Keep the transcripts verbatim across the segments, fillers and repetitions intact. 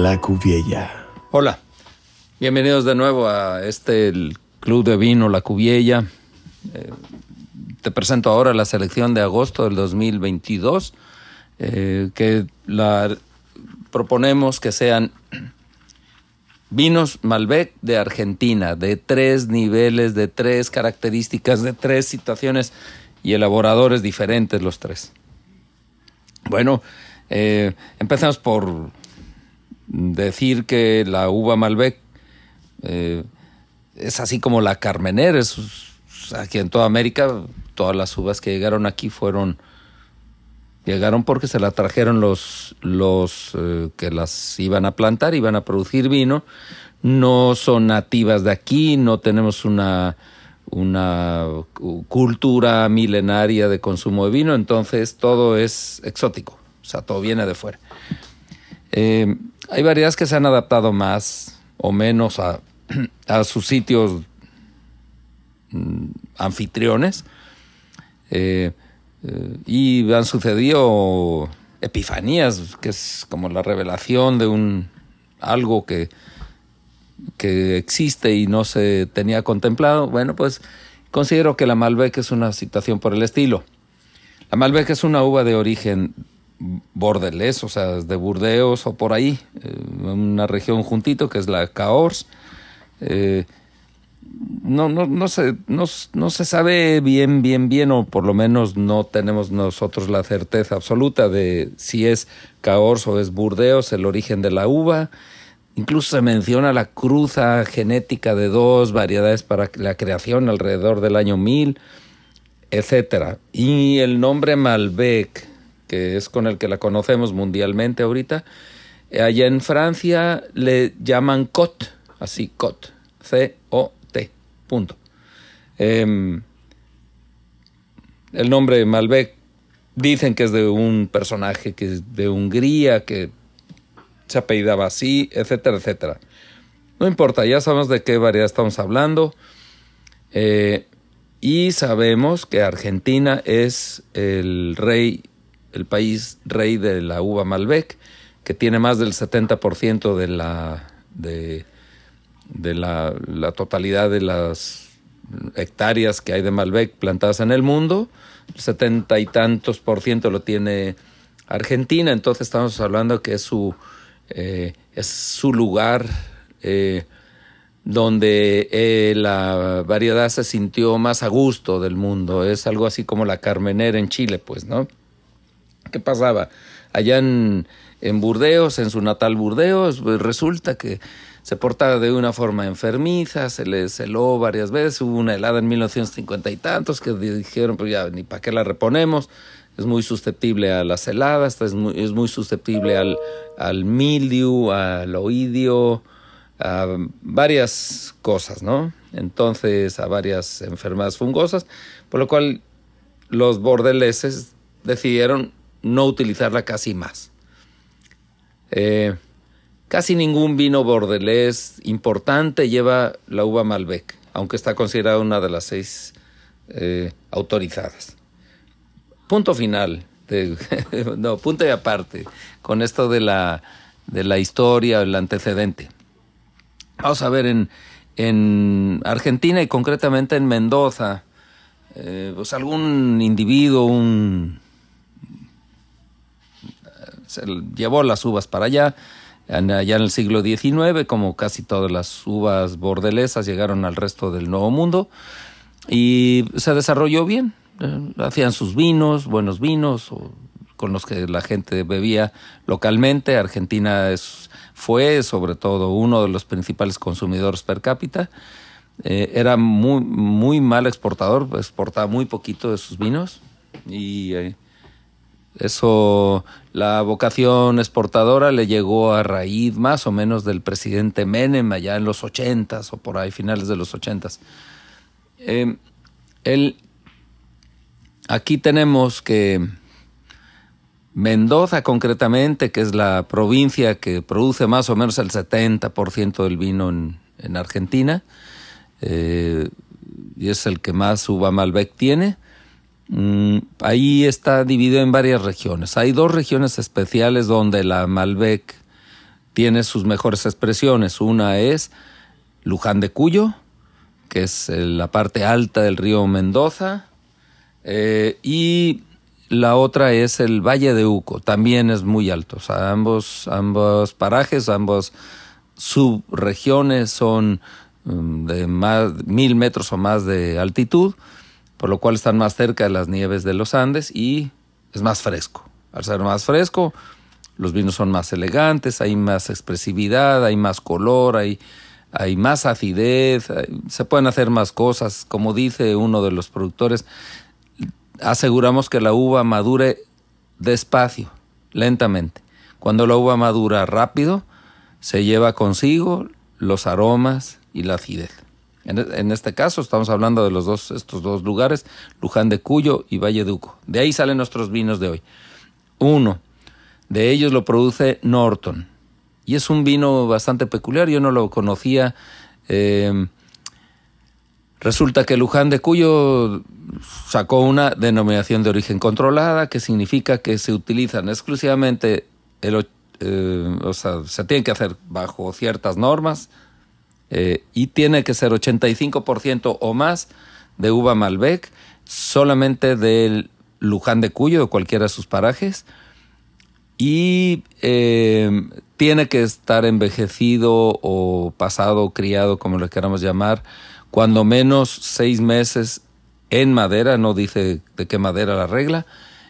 La Cuviella. Hola, bienvenidos de nuevo a este el Club de Vino La Cuviella. Eh, te presento ahora la selección de agosto del dos mil veintidós, eh, que la proponemos que sean vinos Malbec de Argentina, de tres niveles, de tres características, de tres situaciones y elaboradores diferentes los tres. Bueno, eh, empezamos por decir que la uva Malbec eh, es así como la Carmener. Es, aquí en toda América, todas las uvas que llegaron aquí fueron llegaron porque se la trajeron los, los eh, que las iban a plantar, iban a producir vino. No son nativas de aquí, no tenemos una, una cultura milenaria de consumo de vino, entonces todo es exótico, o sea, todo viene de fuera. Eh, hay variedades que se han adaptado más o menos a, a sus sitios mm, anfitriones, eh, eh, y han sucedido epifanías, que es como la revelación de un algo que, que existe y no se tenía contemplado. Bueno, pues considero que la Malbec es una situación por el estilo. La Malbec es una uva de origen bordelés, o sea, de Burdeos o por ahí, eh, una región juntito que es la Cahors. Eh, no, no, no, se, no, no se sabe bien, bien, bien, o por lo menos no tenemos nosotros la certeza absoluta de si es Cahors o es Burdeos el origen de la uva. Incluso se menciona la cruza genética de dos variedades para la creación alrededor del año mil, etcétera. Y el nombre Malbec, que es con el que la conocemos mundialmente ahorita, allá en Francia le llaman Côte, así Côte, C O T, punto. Eh, el nombre Malbec dicen que es de un personaje que es de Hungría, que se apellidaba así, etcétera, etcétera. No importa, ya sabemos de qué variedad estamos hablando. Eh, y sabemos que Argentina es el rey, el país rey de la uva Malbec, que tiene más del setenta por ciento de la de, de la, la totalidad de las hectáreas que hay de Malbec plantadas en el mundo. El setenta y tantos por ciento lo tiene Argentina, entonces estamos hablando que es su, eh, es su lugar eh, donde eh, la variedad se sintió más a gusto del mundo. Es algo así como la Carmener en Chile, pues, ¿no? ¿Qué pasaba? Allá en, en Burdeos, en su natal Burdeos, pues resulta que se portaba de una forma enfermiza, se le celó varias veces, hubo una helada en mil novecientos cincuenta y tantos que dijeron, pues ya, ni para qué la reponemos, es muy susceptible a las heladas, es muy, es muy susceptible al, al mildiu, al oidio, a varias cosas, ¿no? Entonces, a varias enfermedades fungosas, por lo cual los bordeleses decidieron no utilizarla casi más. Eh, casi ningún vino bordelés importante lleva la uva Malbec, aunque está considerada una de las seis eh, autorizadas. Punto final, de, no, punto y aparte, con esto de la, de la historia, el antecedente. Vamos a ver, en, en Argentina y concretamente en Mendoza, eh, pues algún individuo, un se llevó las uvas para allá, allá en el siglo diecinueve, como casi todas las uvas bordelesas llegaron al resto del Nuevo Mundo, y se desarrolló bien, hacían sus vinos, buenos vinos, o, con los que la gente bebía localmente. Argentina es, fue sobre todo uno de los principales consumidores per cápita, eh, era muy, muy mal exportador, exportaba muy poquito de sus vinos, y eh, eso, la vocación exportadora le llegó a raíz más o menos del presidente Menem allá en los ochentas o por ahí, finales de los ochentas. Eh, el, aquí tenemos que Mendoza concretamente, que es la provincia que produce más o menos el setenta por ciento del vino en, en Argentina, eh, y es el que más uva Malbec tiene. Mm, ahí está dividido en varias regiones. Hay dos regiones especiales donde la Malbec tiene sus mejores expresiones. Una es Luján de Cuyo, que es la parte alta del río Mendoza, eh, y la otra es el Valle de Uco, también es muy alto. O sea, ambos, ambos parajes, ambos subregiones son um, de más mil metros o más de altitud, por lo cual están más cerca de las nieves de los Andes y es más fresco. Al ser más fresco, los vinos son más elegantes, hay más expresividad, hay más color, hay, hay más acidez, hay, se pueden hacer más cosas. Como dice uno de los productores, aseguramos que la uva madure despacio, lentamente. Cuando la uva madura rápido, se lleva consigo los aromas y la acidez. En, en este caso estamos hablando de los dos, estos dos lugares, Luján de Cuyo y Valle de Uco. De ahí salen nuestros vinos de hoy. Uno de ellos lo produce Norton y es un vino bastante peculiar, yo no lo conocía. Eh, resulta que Luján de Cuyo sacó una denominación de origen controlada, que significa que se utilizan exclusivamente, el, eh, o sea, se tiene que hacer bajo ciertas normas, eh, y tiene que ser ochenta y cinco por ciento o más de uva Malbec, solamente del Luján de Cuyo, de cualquiera de sus parajes, y eh, tiene que estar envejecido o pasado, criado, como le queramos llamar, cuando menos seis meses en madera, no dice de qué madera la regla,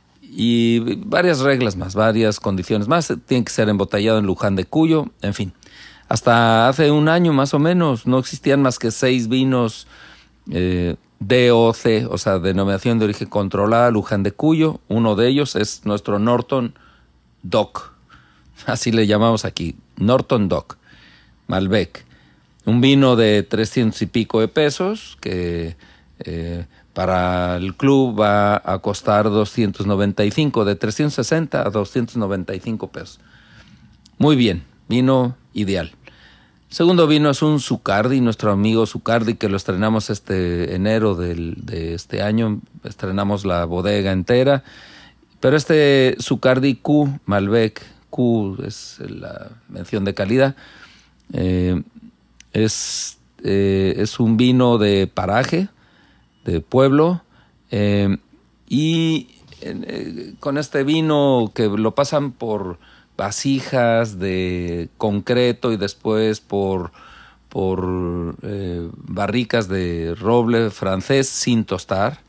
y varias reglas más, varias condiciones más. Tiene que ser embotellado en Luján de Cuyo, en fin. Hasta hace un año más o menos no existían más que seis vinos eh, D O C, o sea, denominación de origen controlada, Luján de Cuyo. Uno de ellos es nuestro Norton Doc, así le llamamos aquí, Norton Doc, Malbec. Un vino de trescientos y pico de pesos que eh, para el club va a costar doscientos noventa y cinco, de trescientos sesenta a doscientos noventa y cinco pesos. Muy bien, vino ideal. El segundo vino es un Zucardi, nuestro amigo Zucardi, que lo estrenamos este enero del, de este año, estrenamos la bodega entera, pero este Zucardi Q, Malbec, Q es la mención de calidad, eh, es, eh, es un vino de paraje, de pueblo, eh, y eh, con este vino que lo pasan por vasijas de concreto y después por, por eh, barricas de roble francés sin tostar,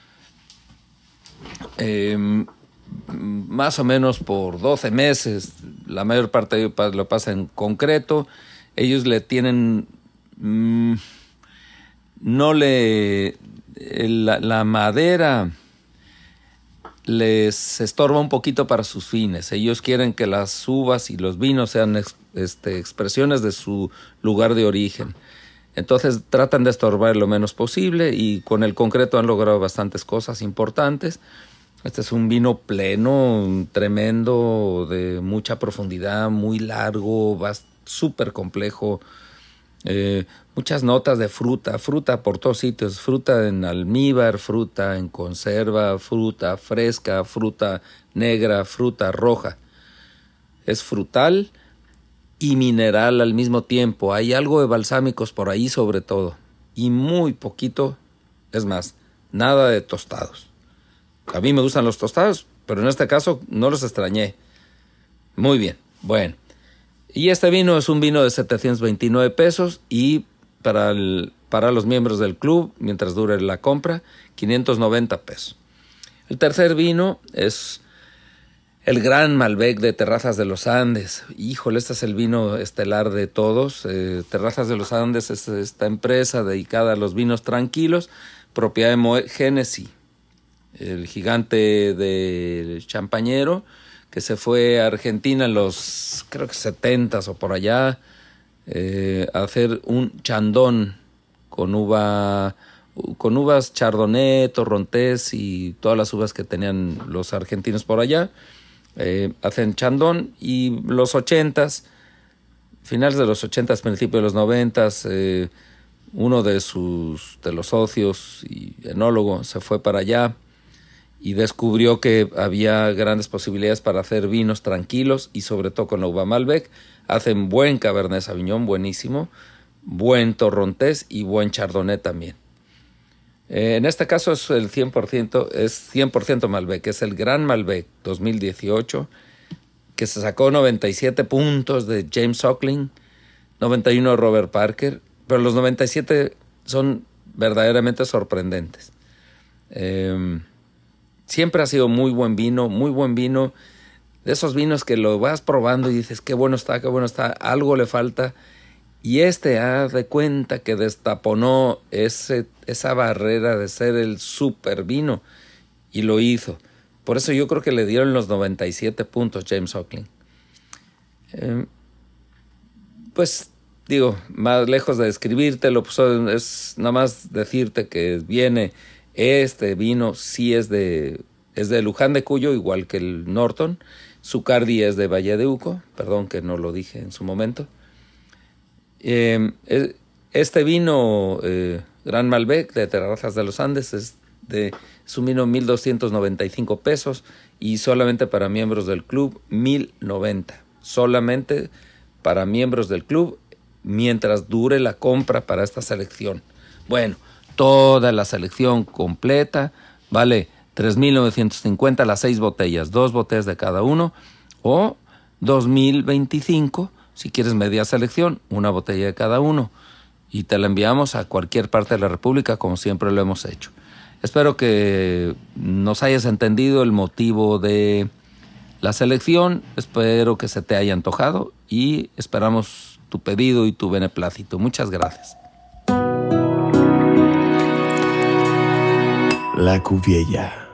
eh, más o menos por doce meses, la mayor parte lo pasa en concreto. Ellos le tienen, mmm, no le, la, la madera les estorba un poquito para sus fines. Ellos quieren que las uvas y los vinos sean ex, este, expresiones de su lugar de origen. Entonces tratan de estorbar lo menos posible y con el concreto han logrado bastantes cosas importantes. Este es un vino pleno, tremendo, de mucha profundidad, muy largo, súper complejo. Eh, muchas notas de fruta, fruta por todos sitios, fruta en almíbar, fruta en conserva, fruta fresca, fruta negra, fruta roja. Es frutal y mineral al mismo tiempo. Hay algo de balsámicos por ahí sobre todo. Y muy poquito, es más, nada de tostados. A mí me gustan los tostados, pero en este caso no los extrañé. Muy bien, bueno. Y este vino es un vino de setecientos veintinueve pesos y para, el, para los miembros del club, mientras dure la compra, quinientos noventa pesos. El tercer vino es el Gran Malbec de Terrazas de los Andes. Híjole, este es el vino estelar de todos. Eh, Terrazas de los Andes es esta empresa dedicada a los vinos tranquilos, propiedad de Moet Hennessy, el gigante del champañero, que se fue a Argentina en los, creo que setentas o por allá, eh, a hacer un chandón con uva, con uvas chardonnay, torrontés y todas las uvas que tenían los argentinos por allá. Eh, hacen chandón y los ochentas, finales de los ochentas, principios de los noventas, eh, uno de sus, de los socios y enólogo se fue para allá y descubrió que había grandes posibilidades para hacer vinos tranquilos y sobre todo con la uva Malbec. Hacen buen Cabernet Sauvignon, buenísimo, buen Torrontés y buen Chardonnay también. Eh, en este caso es el cien por ciento, es cien por ciento Malbec, es el Gran Malbec dos mil dieciocho, que se sacó noventa y siete puntos de James Suckling, noventa y uno de Robert Parker, pero los noventa y siete son verdaderamente sorprendentes. Eh, siempre ha sido muy buen vino, muy buen vino, de esos vinos que lo vas probando y dices qué bueno está, qué bueno está, algo le falta. Y este, haz de cuenta que destaponó ese, esa barrera de ser el super vino y lo hizo. Por eso yo creo que le dieron los noventa y siete puntos James Suckling. Eh, pues digo, más lejos de describírtelo, pues es nada más decirte que viene este vino, sí es de, es de Luján de Cuyo, igual que el Norton. Zucardi es de Valle de Uco, perdón que no lo dije en su momento. Eh, este vino eh, Gran Malbec de Terrazas de los Andes es de es un vino mil doscientos noventa y cinco pesos y solamente para miembros del club mil noventa, solamente para miembros del club mientras dure la compra para esta selección. Bueno, toda la selección completa vale tres mil novecientos cincuenta las seis botellas, dos botellas de cada uno, o dos mil veinticinco si quieres media selección, una botella de cada uno, y te la enviamos a cualquier parte de la República como siempre lo hemos hecho. Espero que nos hayas entendido el motivo de la selección, espero que se te haya antojado y esperamos tu pedido y tu beneplácito. Muchas gracias. La Cuviella.